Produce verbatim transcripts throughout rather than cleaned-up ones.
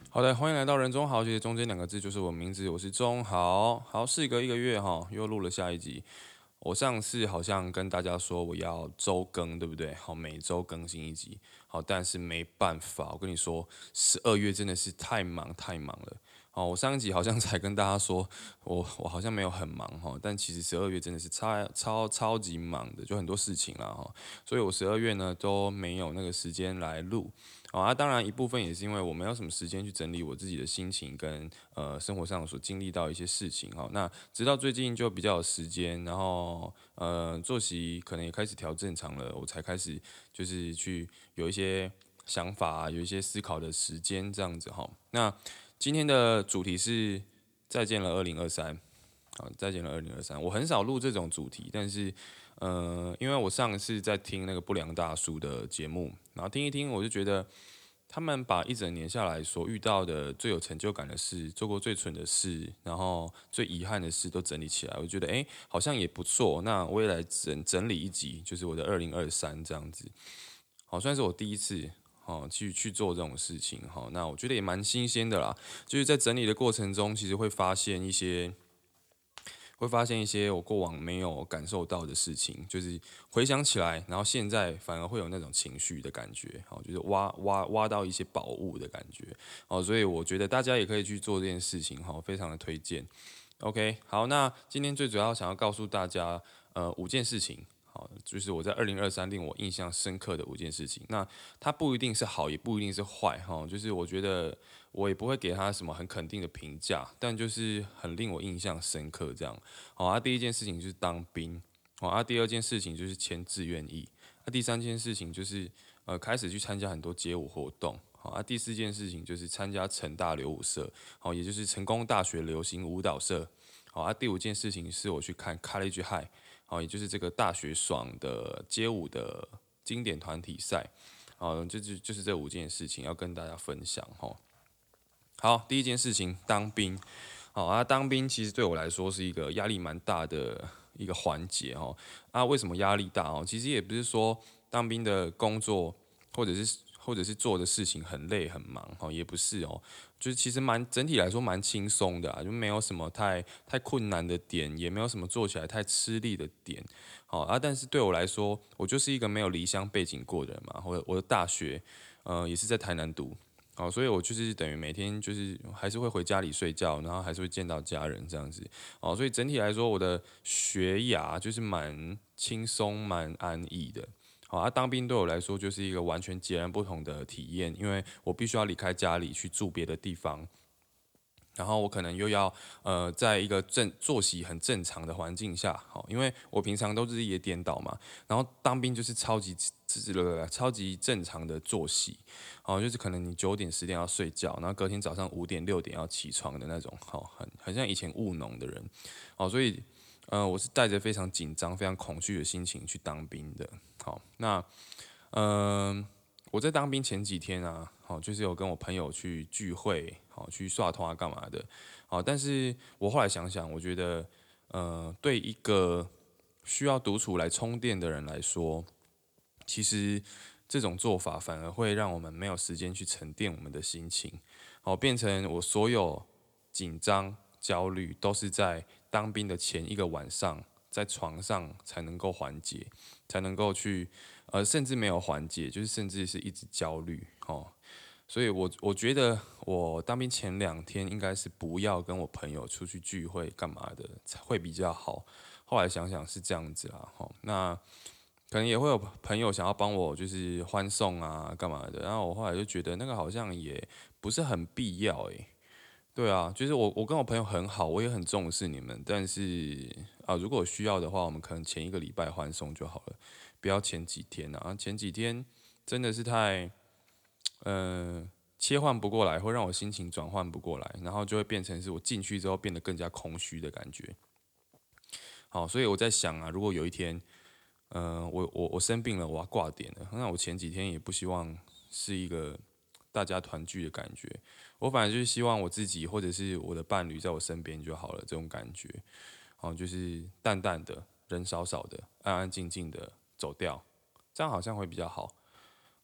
好的，欢迎来到人中豪杰，中间两个字就是我名字，我是中豪。好，事隔一个月哈，又录了下一集。我上次好像跟大家说我要周更，对不对？好，每周更新一集。好，但是没办法，我跟你说，十二月真的是太忙太忙了。好，我上一集好像才跟大家说，我我好像没有很忙哈，但其实十二月真的是超超超级忙的，就很多事情啦哈，所以我十二月呢都没有那个时间来录。哦，啊，当然一部分也是因为我没有什么时间去整理我自己的心情跟呃生活上所经历到一些事情哈。那直到最近就比较有时间，然后呃作息可能也开始调正常了，我才开始就是去有一些想法啊，有一些思考的时间这样子哈。那今天的主题是再见了二零二三。好，再见了二零二三。我很少录这种主题，但是，呃，因为我上一次在听那个不良大叔的节目，然后听一听，我就觉得他们把一整年下来所遇到的最有成就感的事，做过最蠢的事，然后最遗憾的事都整理起来，我觉得诶好像也不错。那我也来整整理一集，就是我的二零二三这样子。好，算是我第一次。哦，去去做这种事情，哈，那我觉得也蛮新鲜的啦。就是在整理的过程中，其实会发现一些会发现一些我过往没有感受到的事情，就是回想起来，然后现在反而会有那种情绪的感觉，好，就是挖挖挖到一些宝物的感觉，哦，所以我觉得大家也可以去做这件事情，哈，非常的推荐。OK，好，那今天最主要想要告诉大家，呃，五件事情，好，就是我在二零二三令我印象深刻的五件事情。那它不一定是好，也不一定是坏，哈，就是我觉得我也不会给他什么很肯定的评价，但就是很令我印象深刻这样。好，啊，第一件事情就是当兵，好，啊，第二件事情就是签志愿役，啊，第三件事情就是呃开始去参加很多街舞活动。好啊，第四件事情就是参加成大流舞社，好，也就是成功大学流行舞蹈社。好啊，第五件事情是我去看 College High，好，也就是这个大学爽的街舞的经典团体赛。好，这就就是这五件事情要跟大家分享哈。好，第一件事情当兵。好啊，当兵其实对我来说是一个压力蛮大的一个环节哦。啊，为什么压力大哦？其实也不是说当兵的工作或者是或者是做的事情很累很忙哦，也不是哦。就是其实蛮整体来说蛮轻松的啊，就没有什么太太困难的点，也没有什么做起来太吃力的点。好啊，但是对我来说，我就是一个没有离乡背景过的人嘛，我我的大学呃也是在台南读。哦，所以我就是等于每天就是还是会回家里睡觉，然后还是会见到家人这样子。哦，所以整体来说，我的学涯就是蛮轻松、蛮安逸的。好，啊，当兵对我来说就是一个完全截然不同的体验，因为我必须要离开家里去住别的地方，然后我可能又要呃，在一个正作息很正常的环境下，好，因为我平常都日夜颠倒嘛，然后当兵就是超级超级正常的作息，好，就是可能你九点十点要睡觉，然后隔天早上五点六点要起床的那种，好，很很像以前务农的人，好，所以呃，我是带着非常紧张、非常恐惧的心情去当兵的，好，那嗯、呃我在当兵前几天啊，好，就是有跟我朋友去聚会，好，去刷通啊干嘛的，好，但是我后来想想，我觉得，呃，对一个需要独处来充电的人来说，其实这种做法反而会让我们没有时间去沉淀我们的心情，好，变成我所有紧张、焦虑都是在当兵的前一个晚上，在床上才能够缓解，才能够去，呃，甚至没有缓解，就是甚至是一直焦虑，哦，所以我我觉得我当兵前两天应该是不要跟我朋友出去聚会干嘛的才会比较好。后来想想是这样子啦，吼，那可能也会有朋友想要帮我就是欢送啊干嘛的，然后我后来就觉得那个好像也不是很必要诶。对啊，就是我我跟我朋友很好，我也很重视你们，但是啊，如果需要的话，我们可能前一个礼拜欢送就好了，不要前几天啊，前几天真的是太嗯、呃切换不过来，会让我心情转换不过来，然后就会变成是我进去之后变得更加空虚的感觉。好，所以我在想啊，如果有一天，嗯、呃我我我生病了，我要挂点了，那我前几天也不希望是一个大家团聚的感觉，我反而就是希望我自己或者是我的伴侣在我身边就好了，这种感觉。好，就是淡淡的，人少少的，安安静静的走掉，这样好像会比较好。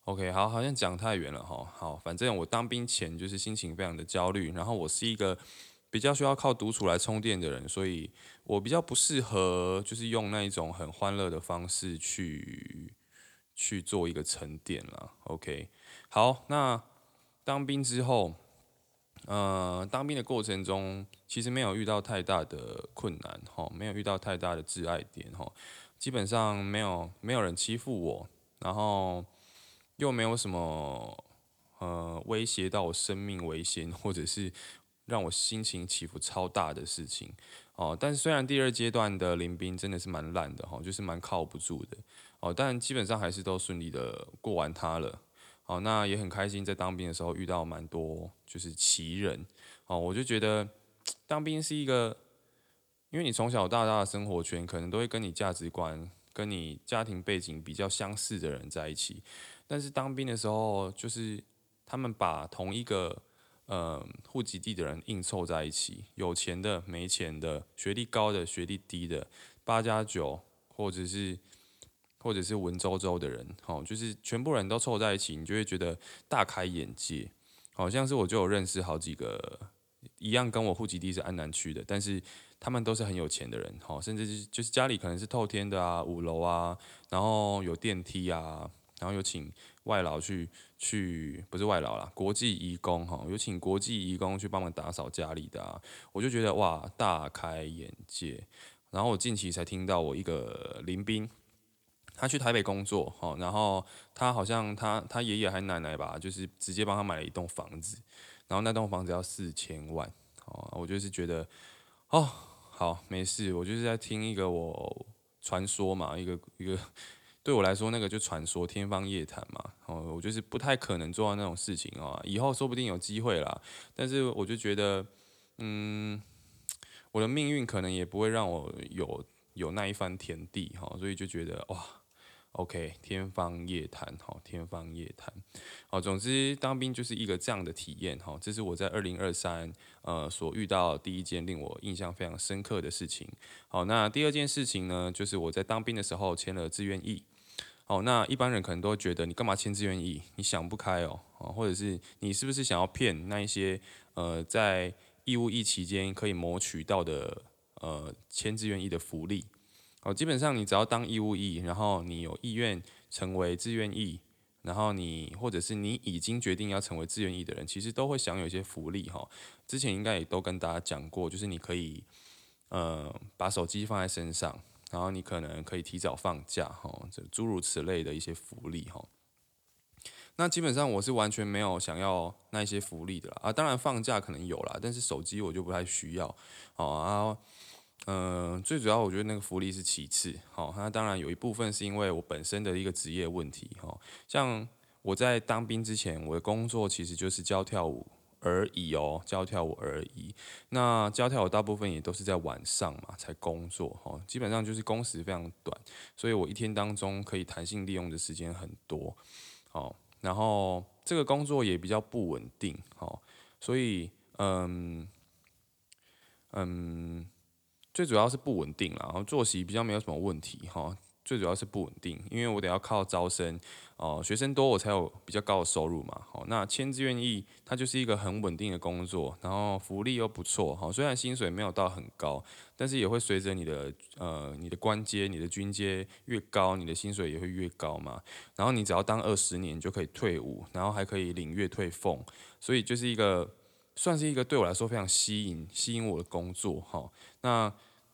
OK，好，好像讲太远了哈。好，反正我当兵前就是心情非常的焦虑，然后我是一个比较需要靠独处来充电的人，所以我比较不适合就是用那一种很欢乐的方式去去做一个沉淀啦。OK，好，那当兵之后，呃，当兵的过程中其实没有遇到太大的困难哈，没有遇到太大的挚爱点哈，基本上没有没有人欺负我，然后又没有什么呃威胁到我生命危险，或者是让我心情起伏超大的事情哦。但是虽然第二阶段的临兵真的是蛮烂的哈，就是蛮靠不住的哦，但基本上还是都顺利的过完它了。哦，那也很开心，在当兵的时候遇到蛮多就是奇人哦，我就觉得当兵是一个，因为你从小到大的生活圈可能都会跟你价值观、跟你家庭背景比较相似的人在一起，但是当兵的时候，就是他们把同一个呃户籍地的人硬凑在一起，有钱的、没钱的，学历高的、学历低的，八加九，或者是或者是文绉绉的人，好、哦，就是全部人都凑在一起，你就会觉得大开眼界。好像是我就有认识好几个一样跟我户籍地是安南区的，但是他们都是很有钱的人，好，甚至是就是家里可能是透天的啊，五楼啊，然后有电梯啊，然后有请外劳去去不是外劳啦，国际移工哈，有请国际移工去帮忙打扫家里的啊，我就觉得哇，大开眼界。然后我近期才听到我一个邻兵，他去台北工作，哈，然后他好像他他爷爷还奶奶吧，就是直接帮他买了一栋房子，然后那栋房子要四千万，哦，我就是觉得，哦，好，没事，我就是在听一个我传说嘛，一个一个对我来说那个就传说天方夜谭嘛，哦，我就是不太可能做到那种事情哦，以后说不定有机会啦，但是我就觉得，嗯，我的命运可能也不会让我有有那一番田地哈，所以就觉得哇。OK，天方夜谭，好，天方夜谭，好，总之当兵就是一个这样的体验，哈，这是我在二零二三呃所遇到第一件令我印象非常深刻的事情。好，那第二件事情呢，就是我在当兵的时候签了志愿役。好，那一般人可能都会觉得你干嘛签志愿役？你想不开哦，或者是你是不是想要骗那一些呃在义务役期间可以谋取到的呃签志愿役的福利？哦，基本上你只要当义务役，然后你有意愿成为志愿役，然后你或者是你已经决定要成为志愿役的人，其实都会享有一些福利哈。之前应该也都跟大家讲过，就是你可以呃把手机放在身上，然后你可能可以提早放假哈，这诸如此类的一些福利哈。那基本上我是完全没有想要那一些福利的啦啊，当然放假可能有啦，但是手机我就不太需要，哦啊。嗯、呃，最主要我觉得那个福利是其次，好、那当然有一部分是因为我本身的一个职业问题，哈、像我在当兵之前，我的工作其实就是教跳舞而已哦，教跳舞而已。那教跳舞大部分也都是在晚上嘛才工作，哈、基本上就是工时非常短，所以我一天当中可以弹性利用的时间很多，好、然后这个工作也比较不稳定，好、所以嗯嗯。最主要是不稳定啦，然后作息比较没有什么问题哈。最主要是不稳定，因为我得要靠招生哦，学生多我才有比较高的收入嘛。好，那签志愿役它就是一个很稳定的工作，然后福利又不错哈。虽然薪水没有到很高，但是也会随着你的呃你的官阶、你的军阶越高，你的薪水也会越高嘛。然后你只要当二十年就可以退伍，然后还可以领月退俸，所以就是一个算是一个对我来说非常吸引吸引我的工作哈。那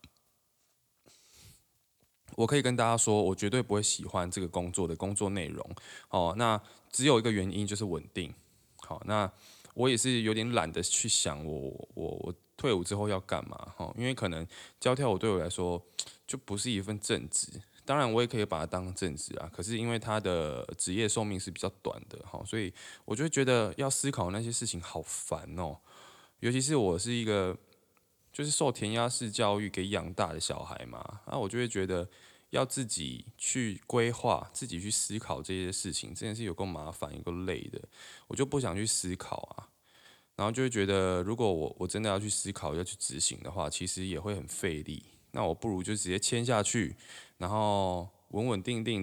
我可以跟大家说，我绝对不会喜欢这个工作的工作内容。哦，那只有一个原因就是稳定。好，那我也是有点懒得去想我我我退伍之后要干嘛。哈，因为可能教跳舞对我来说就不是一份正职。当然，我也可以把它当正职啊。可是因为它的职业寿命是比较短的，哈，所以我就会觉得要思考那些事情好烦哦。尤其是我是一个就是受填鸭式教育给养大的小孩嘛，那我就会觉得要自己去规划、自己去思考这些事情，真的是有够麻烦、有够累的，我就不想去思考啊。然后就会觉得，如果我我真的要去思考、要去执行的话，其实也会很费力。那我不如就直接签下去，然后稳稳定定的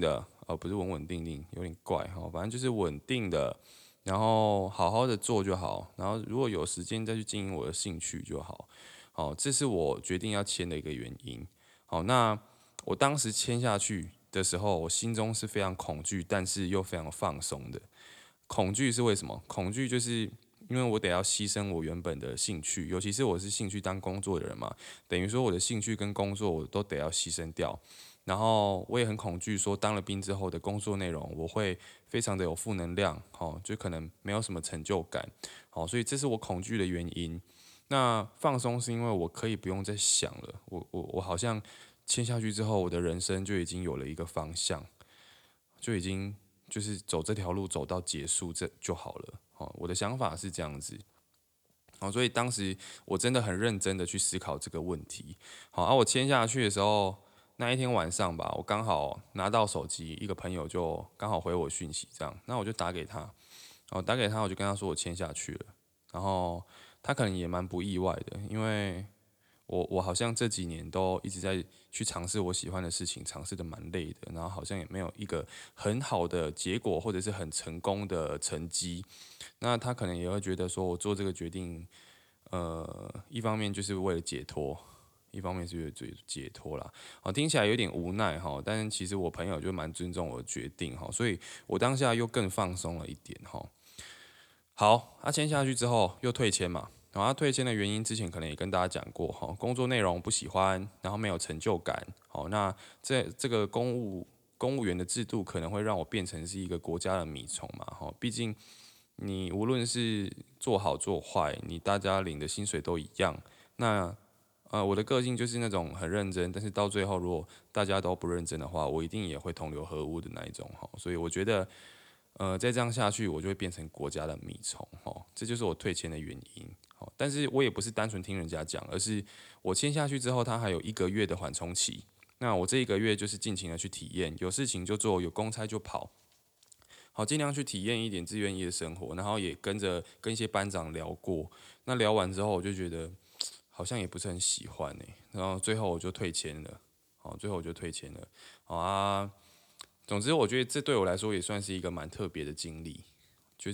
呃，不是稳稳定定，有点怪哈，反正就是稳定的，然后好好的做就好，然后如果有时间再去经营我的兴趣就好。好，这是我决定要签的一个原因。好，那我当时签下去的时候，我心中是非常恐惧，但是又非常放松的。恐惧是为什么？恐惧就是因为我得要牺牲我原本的兴趣，尤其是我是兴趣当工作的人嘛，等于说我的兴趣跟工作我都得要牺牲掉。然后我也很恐惧，说当了兵之后的工作内容，我会非常的有负能量，哦，就可能没有什么成就感，好，所以这是我恐惧的原因。那放松是因为我可以不用再想了，我我我好像签下去之后，我的人生就已经有了一个方向，就已经就是走这条路走到结束这就好了。哦，我的想法是这样子。好，所以当时我真的很认真的去思考这个问题。好，而、啊、我签下去的时候，那一天晚上吧，我刚好拿到手机，一个朋友就刚好回我讯息，这样，那我就打给他，哦，打给他，我就跟他说我签下去了，然后他可能也蛮不意外的，因为我我好像这几年都一直在去尝试我喜欢的事情，尝试的蛮累的，然后好像也没有一个很好的结果或者是很成功的成绩，那他可能也会觉得说我做这个决定，呃，一方面就是为了解脱，一方面是为了解解脱啦。好，听起来有点无奈哈，但是其实我朋友就蛮尊重我的决定哈，所以我当下又更放松了一点哈。好，他、啊、签下去之后又退签嘛，然后他退签的原因之前可能也跟大家讲过哈，工作内容不喜欢，然后没有成就感，好，那这这个公务公务员的制度可能会让我变成是一个国家的米虫嘛，哈，毕竟你无论是做好做坏，你大家领的薪水都一样，那呃我的个性就是那种很认真，但是到最后如果大家都不认真的话，我一定也会同流合污的那一种哈，所以我觉得。呃，再这样下去，我就会变成国家的米虫，哦，这就是我退签的原因，哦，但是我也不是单纯听人家讲，而是我签下去之后，它还有一个月的缓冲期，那我这一个月就是尽情的去体验，有事情就做，有公差就跑，好，尽量去体验一点志愿役的生活，然后也跟着跟一些班长聊过，那聊完之后，我就觉得好像也不是很喜欢呢，然后最后我就退签了，好，最后我就退签了，好啊。总之，我觉得这对我来说也算是一个蛮特别的经历，就是，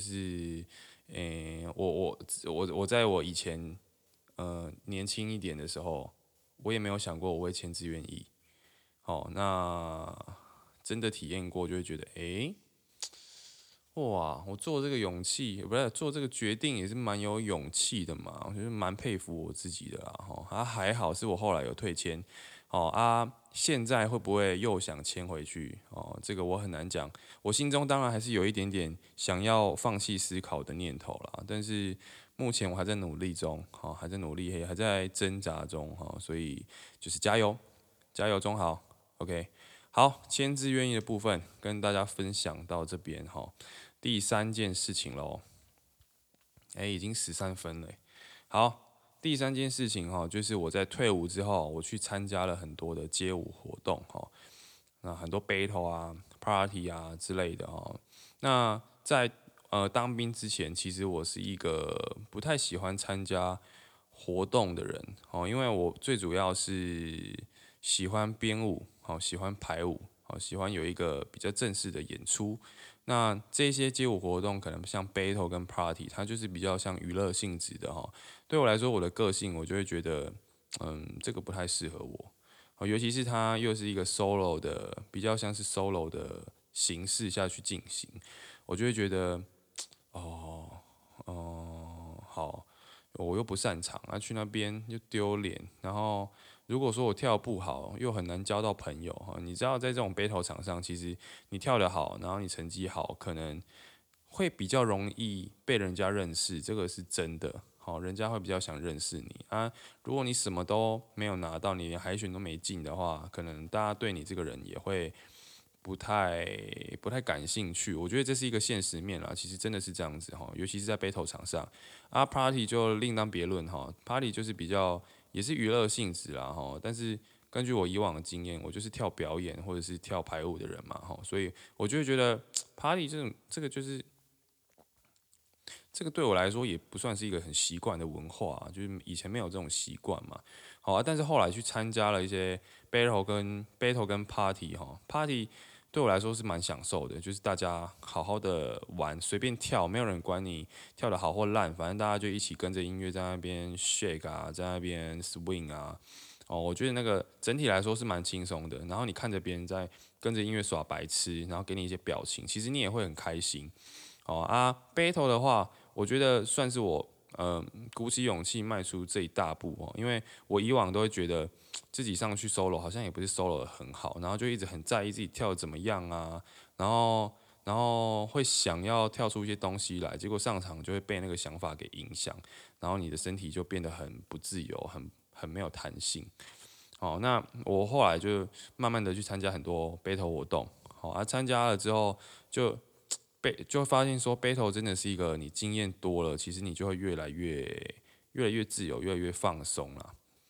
诶、我我我我在我以前呃年轻一点的时候，我也没有想过我会签志愿役，好，那真的体验过，就会觉得，诶、哇，我做这个勇气，不是做这个决定也是蛮有勇气的嘛，我觉得蛮佩服我自己的啦，哈，啊还好是我后来有退签，哦啊，现在会不会又想签回去？哦，这个我很难讲，我心中当然还是有一点点想要放弃思考的念头啦，但是目前我还在努力中，好，还在努力，也还在挣扎中，哈，所以就是加油，加油中好，OK。好，签字愿意的部分跟大家分享到这边哈。第三件事情喽，哎，已经十三分了。好，第三件事情哈，就是我在退伍之后，我去参加了很多的街舞活动哈，那很多 battle 啊、party 啊之类的哈。那在呃当兵之前，其实我是一个不太喜欢参加活动的人哦，因为我最主要是喜欢编舞，好喜欢排舞，好喜欢有一个比较正式的演出。那这些街舞活动可能像 battle 跟 party，它就是比较像娱乐性质的哈。对我来说，我的个性我就会觉得，嗯，这个不太适合我。哦，尤其是它又是一个 solo 的，比较像是 solo 的形式下去进行，我就会觉得，哦，哦，好，我又不擅长啊，去那边又丢脸，然后如果说我跳不好，又很难交到朋友哈。你知道，在这种 battle 场上，其实你跳得好，然后你成绩好，可能会比较容易被人家认识，这个是真的。好，人家会比较想认识你啊。如果你什么都没有拿到，你连海选都没进的话，可能大家对你这个人也会不太不太感兴趣。我觉得这是一个现实面啦，其实真的是这样子哈，尤其是在 battle 场上啊，party 就另当别论哈，party 就是比较也是娱乐性质啦哈，但是根据我以往的经验，我就是跳表演或者是跳排舞的人嘛哈，所以我就会觉得 party 这种这个就是这个对我来说也不算是一个很习惯的文化啊，就是以前没有这种习惯嘛。好啊，但是后来去参加了一些 battle 跟 battle 跟 party 哈，party 对我来说是蛮享受的，就是大家好好的玩，随便跳，没有人管你跳的好或烂，反正大家就一起跟着音乐在那边 shake 啊，在那边 swing 啊。哦，我觉得那个整体来说是蛮轻松的。然后你看着别人在跟着音乐耍白痴，然后给你一些表情，其实你也会很开心。哦啊，battle 的话，我觉得算是我呃鼓起勇气迈出这一大步哦，因为我以往都会觉得自己上去 solo 好像也不是 solo 的很好，然后就一直很在意自己跳的怎么样啊，然后然后会想要跳出一些东西来，结果上场就会被那个想法给影响，然后你的身体就变得很不自由，很很没有弹性。好，那我后来就慢慢的去参加很多 battle 活动，好，啊，参加了之后就被就会发现说 battle 真的是一个你经验多了，其实你就会越来越越来越自由，越来越放松啦。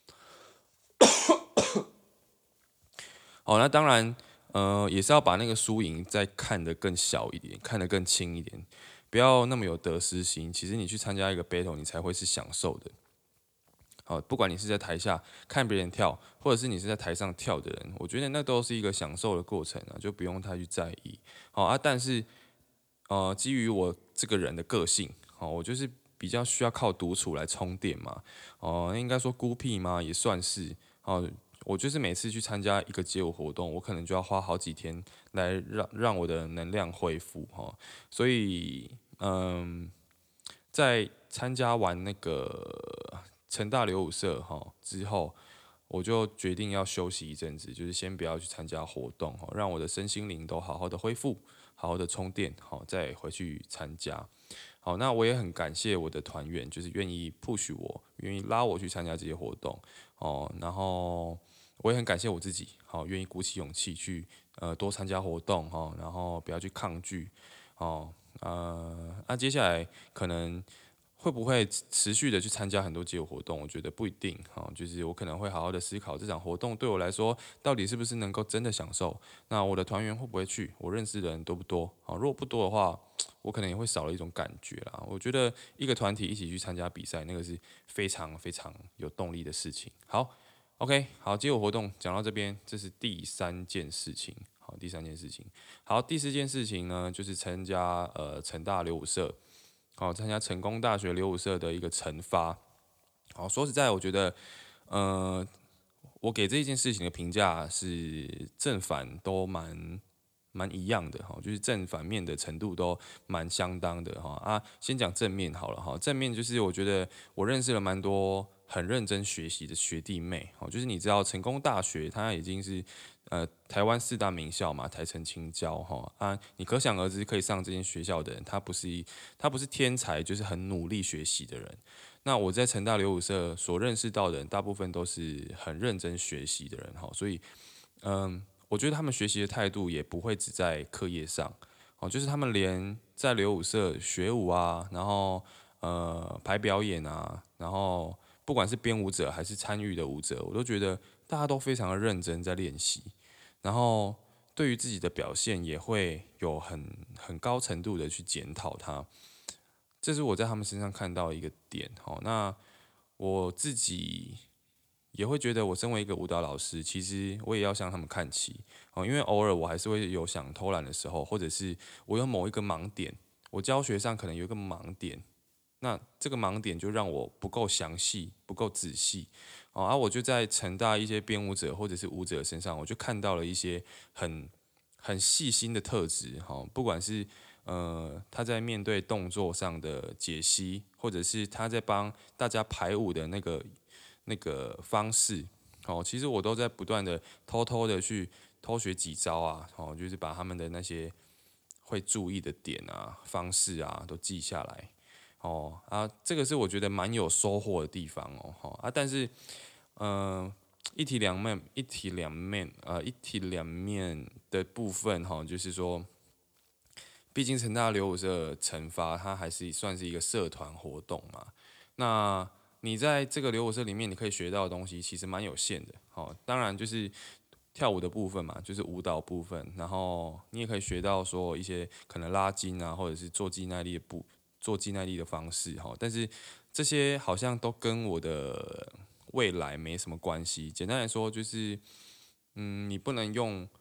好，那当然，呃，也是要把那个输赢再看得更小一点，看得更轻一点，不要那么有得失心。其实你去参加一个 battle，你才会是享受的。好，不管你是在台下看别人跳，或者是你是在台上跳的人，我觉得那都是一个享受的过程啊，就不用太去在意。好啊，但是呃，基于我这个人的个性，好，我就是比较需要靠独处来充电嘛。哦、应该说孤僻吗？也算是。哦，我就是每次去参加一个街舞活动，我可能就要花好几天来让让我的能量恢复哈。所以，嗯，在参加完那个成大流舞社哈之后，我就决定要休息一阵子，就是先不要去参加活动哈，让我的身心灵都好好的恢复，好好的充电，好再回去参加。好，那我也很感谢我的团员，就是愿意 push 我，愿意拉我去参加这些活动哦。然后我也很感谢我自己，好，愿意鼓起勇气去呃多参加活动哈，然后不要去抗拒哦。呃，那接下来可能会不会持续的去参加很多街舞活动？我觉得不一定哈，就是我可能会好好的思考这场活动对我来说到底是不是能够真的享受。那我的团员会不会去？我认识的人多不多？啊，如果不多的话，我可能也会少了一种感觉啦。我觉得一个团体一起去参加比赛，那个是非常非常有动力的事情。好，OK，好，街舞活动讲到这边，这是第三件事情。好，第三件事情。好，第四件事情呢，就是参加呃成大流舞社。好，参加成功大学流舞社的一个惩罚。好，说实在，我觉得，呃，我给这件事情的评价是正反都蛮蛮一样的哈，就是正反面的程度都蛮相当的哈啊。先讲正面好了哈，正面就是我觉得我认识了蛮多很认真学习的学弟妹，哦，就是你知道成功大学它已经是呃台湾四大名校嘛，台城青交哈啊，你可想而知可以上这间学校的人，他不是他不是天才，就是很努力学习的人。那我在成大流舞社所认识到的人，大部分都是很认真学习的人哈，所以嗯，我觉得他们学习的态度也不会只在课业上，哦，就是他们连在流舞社学舞啊，然后呃排表演啊，然后不管是编舞者还是参与的舞者，我都觉得大家都非常的认真在练习，然后对于自己的表现也会有很很高程度的去检讨它，这是我在他们身上看到的一个点。好，那我自己也会觉得，我身为一个舞蹈老师，其实我也要向他们看齐哦，因为偶尔我还是会有想偷懒的时候，或者是我有某一个盲点，我教学上可能有一个盲点，那这个盲点就让我不够详细、不够仔细哦，而、啊、我就在成大一些编舞者或者是舞者身上，我就看到了一些很很细心的特质哈、哦，不管是呃他在面对动作上的解析，或者是他在帮大家排舞的那个。那个方式，哦，其实我都在不断的偷偷的去偷学几招啊，哦，就是把他们的那些会注意的点啊、方式啊都记下来，哦啊，这个是我觉得蛮有收获的地方哦，哦啊，但是嗯、呃一体两面，一体两面，呃，一体两面的部分哈、哦，就是说，毕竟成大流舞社惩罚它还是算是一个社团活动嘛，那你在这个流舞社里面，你可以学到的东西其实蛮有限的。好、哦，当然就是跳舞的部分嘛，就是舞蹈部分，然后你也可以学到说一些可能拉筋啊，或者是做肌耐力的步，做肌耐力的方式哈、哦。但是这些好像都跟我的未来没什么关系。简单来说，就是嗯，你不能用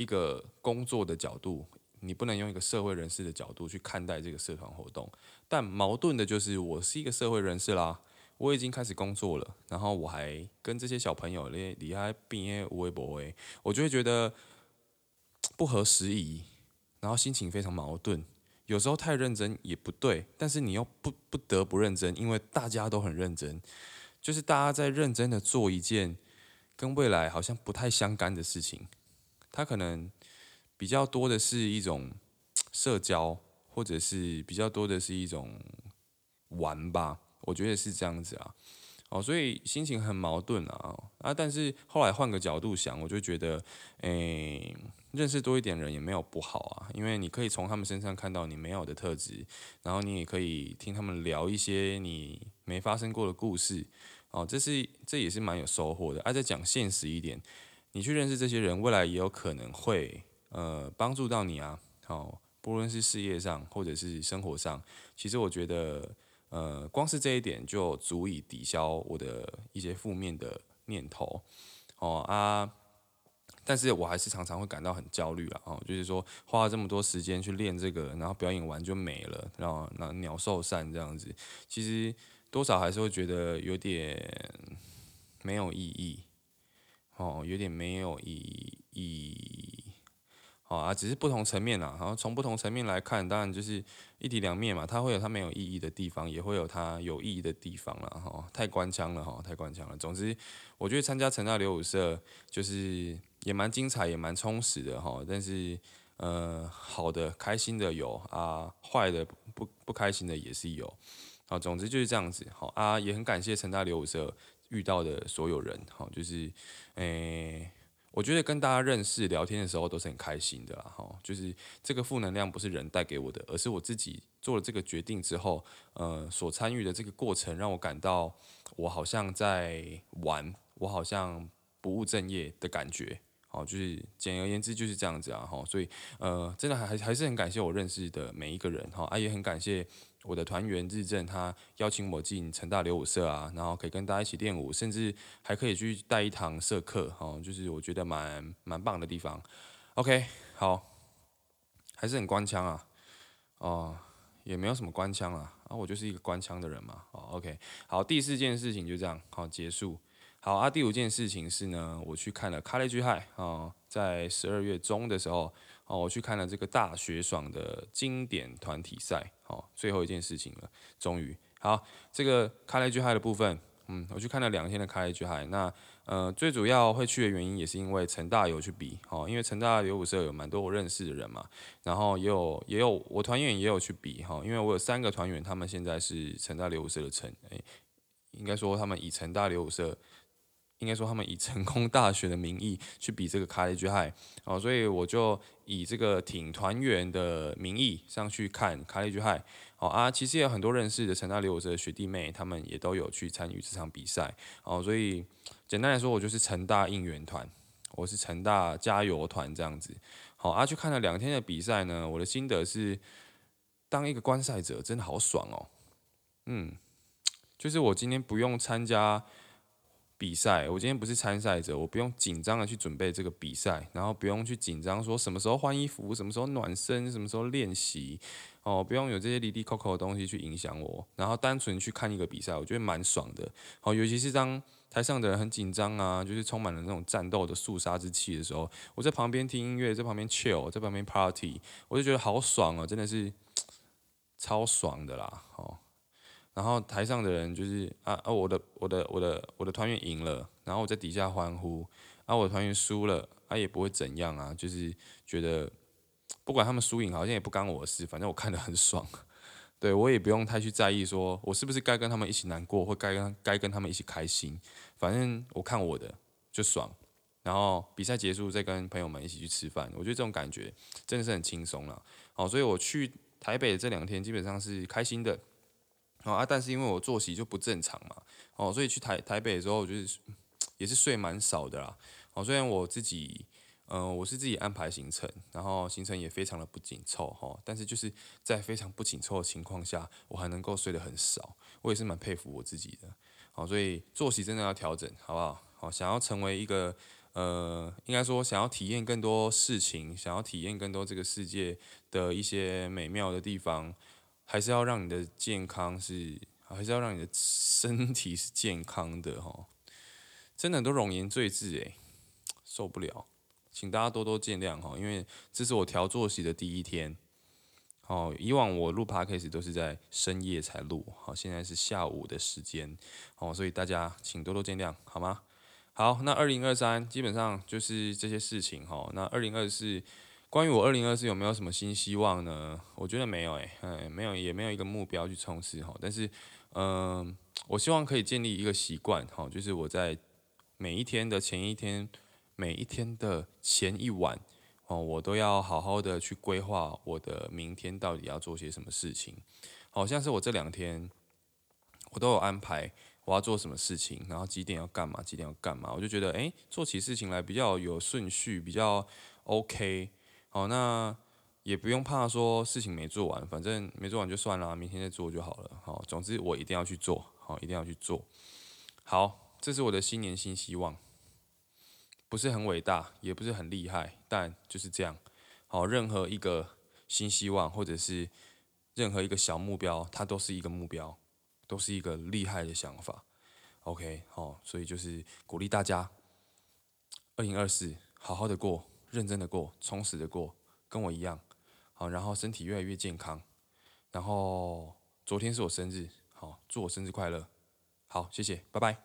一个工作的角度，你不能用一个社会人士的角度去看待这个社团活动。但矛盾的就是，我是一个社会人士啦，我已经开始工作了，然后我还跟这些小朋友咧，离开毕业无微不微，我就会觉得不合时宜，然后心情非常矛盾。有时候太认真也不对，但是你又不不得不认真，因为大家都很认真，就是大家在认真的做一件跟未来好像不太相干的事情。它可能比较多的是一种社交，或者是比较多的是一种玩吧，我觉得是这样子啊。哦，所以心情很矛盾啊啊！但是后来换个角度想，我就觉得，诶，认识多一点人也没有不好啊，因为你可以从他们身上看到你没有的特质，然后你也可以听他们聊一些你没发生过的故事，哦，这是这也是蛮有收获的。啊，再讲现实一点，你去认识这些人，未来也有可能会呃帮助到你啊。好，不论是事业上或者是生活上，其实我觉得。呃，光是这一点就足以抵消我的一些负面的念头，哦啊，但是我还是常常会感到很焦虑啦，哦，就是说花了这么多时间去练这个，然后表演完就没了，然后那鸟兽散这样子，其实多少还是会觉得有点没有意义，哦，有点没有意义，好啊，只是不同层面啊，然后从不同层面来看，当然就是一体两面嘛，它会有它没有意义的地方，也会有它有意义的地方了哈。太官腔了哈，太官腔了。总之，我觉得参加成大流舞社就是也蛮精彩，也蛮充实的哈。但是呃，好的、开心的有啊，坏的不不开心的也是有。好，总之就是这样子。好啊，也很感谢成大流舞社遇到的所有人。好，就是诶。我觉得跟大家认识聊天的时候都是很开心的啦，哈，就是这个负能量不是人带给我的，而是我自己做了这个决定之后，呃，所参与的这个过程让我感到我好像在玩，我好像不务正业的感觉，好，就是简而言之就是这样子啊，哈，所以呃，真的还还是很感谢我认识的每一个人，哈，啊也很感谢。我的团员日正他邀请我进成大流舞社啊，然后可以跟大家一起练舞，甚至还可以去带一堂社课，哦，就是我觉得蛮蛮棒的地方。OK，好，还是很官腔啊，哦，也没有什么官腔啊，啊，我就是一个官腔的人嘛，哦，OK，好，第四件事情就这样，好结束。好啊，第五件事情是呢，我去看了 College High 哦，在十二月中的时候，哦，我去看了这个大学爽的经典团体赛，哦，最后一件事情了，终于，好，这个 College High 的部分，嗯，我去看了两天的 College High，那呃，最主要会去的原因也是因为成大有去比，哦，因为成大流舞社有蛮多我认识的人嘛，然后也有也有我团员也有去比，哈，因为我有三个团员，他们现在是成大流舞社的成，诶，应该说他们以成大流舞社。应该说他们以成功大学的名义去比这个 College High，哦，所以我就以这个挺团员的名义上去看 College High，哦啊，其实也有很多认识的成大流舞社的学弟妹，他们也都有去参与这场比赛，哦，所以简单来说，我就是成大应援团，我是成大加油团这样子，好啊，去看了两天的比赛呢，我的心得是，当一个观赛者真的好爽哦，嗯，就是我今天不用参加。比赛，我今天不是参赛者，我不用紧张的去准备这个比赛，然后不用去紧张说什么时候换衣服，什么时候暖身，什么时候练习，哦，不用有这些离离扣扣的东西去影响我，然后单纯去看一个比赛，我觉得蛮爽的。好，尤其是当台上的人很紧张啊，就是充满了那种战斗的肃杀之气的时候，我在旁边听音乐，在旁边 chill，在旁边 party，我就觉得好爽哦，真的是超爽的啦，哦。然后台上的人就是啊啊，我的我的我的我的团员赢了，然后我在底下欢呼，啊，我的团员输了，啊也不会怎样啊，就是觉得不管他们输赢，好像也不干我的事，反正我看得很爽，对我也不用太去在意说我是不是该跟他们一起难过，或该跟该跟他们一起开心，反正我看我的就爽，然后比赛结束再跟朋友们一起去吃饭，我觉得这种感觉真的是很轻松了，好，所以我去台北这两天基本上是开心的。哦啊，但是因为我作息就不正常嘛，哦，所以去台台北的时候，就是也是睡蛮少的啦。哦，虽然我自己，嗯、我是自己安排行程，然后行程也非常的不紧凑哈、哦，但是就是在非常不紧凑的情况下，我还能够睡得很少，我也是蛮佩服我自己的。好、哦，所以作息真的要调整，好不好？好、哦，想要成为一个呃，应该说想要体验更多事情，想要体验更多这个世界的一些美妙的地方，还是要让你的健康是，还是要让你的身体是健康的哈。真的很多容颜赘字诶，受不了，请大家多多见谅哈，因为这是我调作息的第一天。哦，以往我录 podcast 都是在深夜才录，好，现在是下午的时间，哦，所以大家请多多见谅，好吗？好，那二零二三基本上就是这些事情哈。那二零二四，关于我二零二四有没有什么新希望呢？我觉得没有诶，哎，没有，也没有一个目标去冲刺哈。但是，嗯、呃，我希望可以建立一个习惯哈，就是我在每一天的前一天，每一天的前一晚。哦，我都要好好的去规划我的明天到底要做些什么事情。好像是我这两天我都有安排我要做什么事情，然后几点要干嘛，几点要干嘛，我就觉得诶，做起事情来比较有顺序，比较 OK。好，那也不用怕说事情没做完，反正没做完就算了，明天再做就好了。好，总之我一定要去做，好，一定要去做。好，这是我的新年新希望。不是很伟大，也不是很厉害，但就是这样。好，任何一个新希望，或者是任何一个小目标，它都是一个目标，都是一个厉害的想法。OK， 好，所以就是鼓励大家，二零二四好好的过，认真的过，充实的过，跟我一样。好，然后身体越来越健康。然后昨天是我生日，好，祝我生日快乐。好，谢谢，拜拜。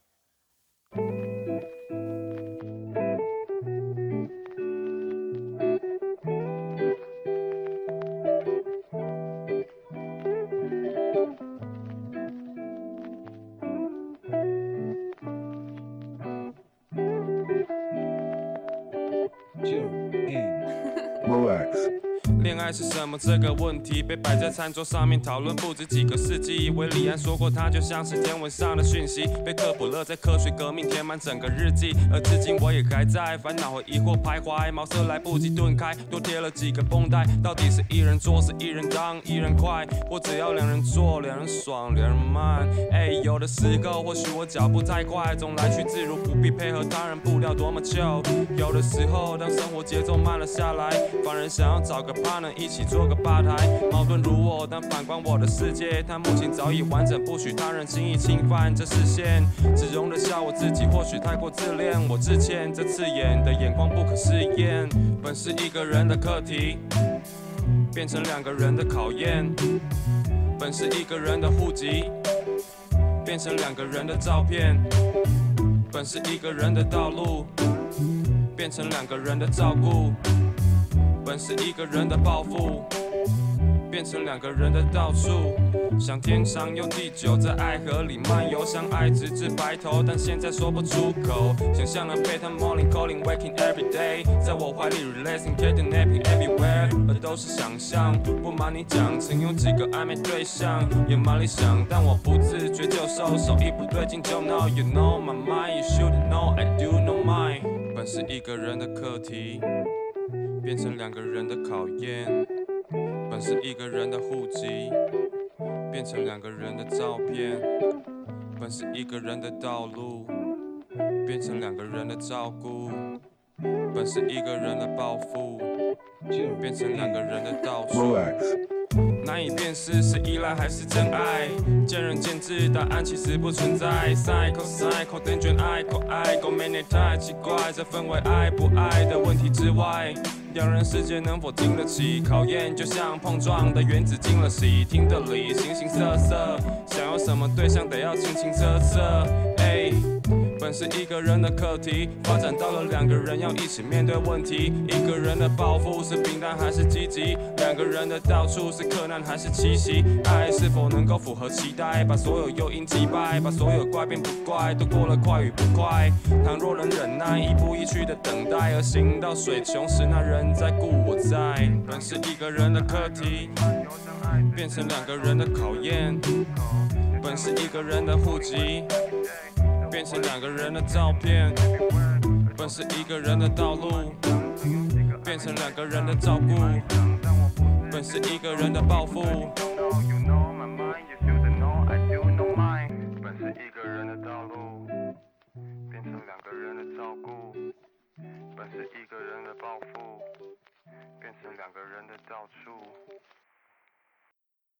恋爱是什么这个问题被摆在餐桌上面讨论不止几个世纪。维里安说过，它就像是天文上的讯息，被科普勒在科学革命填满整个日记。而至今我也还在烦恼和疑惑徘徊，茅塞来不及顿开，多贴了几个绷带。到底是一人做，是一人当，一人快，或者要两人做，两人爽，两人慢。哎，有的时候或许我脚步太快，总来去自如，不必配合他人步调多么久。有的时候，当生活节奏慢了下来，反而想要找个partner一起做个吧台。矛盾如我，但反观我的世界，它目前早已完整，不许他人轻易侵犯这视线，只容得下我自己，或许太过自恋，我致歉，这刺眼的眼光不可试验。本是一个人的课题，变成两个人的考验。本是一个人的户籍，变成两个人的照片。本是一个人的道路，变成两个人的照顾。本是一个人的抱负，变成两个人的到处。像天长又地久，在爱河里漫游，像爱直至白头，但现在说不出口。想象了被他 morning calling waking every day， 在我怀里 relaxing kidnapping everywhere， 而都是想象。不瞒你讲，曾有几个暧昧对象，也蛮理想，但我不自觉就收手，一不对劲就 know you know my mind， you should know I do know mine。本是一个人的课题，变成两个人的考验。本是一个人的户籍，变成两个人的照片。本是一个人的道路，变成两个人的照顾。本是一个人的抱负，变成两个人的到处。难以辨识是依赖还是真爱，见仁见智，答案其实不存在。Psycho Psycho 点卷爱口爱狗没你太奇怪，这分为爱不爱的问题之外，两人世界能否经得起考验，就像碰撞的原子经了洗，听得理形形色色，想要什么对象得要清清澈澈。哎，本是一个人的课题，发展到了两个人要一起面对问题。一个人的抱负是平淡还是积极，两个人的到处是困难还是奇袭。爱是否能够符合期待，把所有诱因击败，把所有怪变不怪，都过了快与不快。倘若能忍耐，一步一趋的等待，而行到水穷时，那人在故我在。本是一个人的课题，变成两个人的考验。本是一个人的户籍，变成两个人的照片。本是一个人的道路，变成两个人的照顾。本是一个人的抱负，本是一个人的道路，变成两个人的照顾。 人的抱负，变成两个人的到处。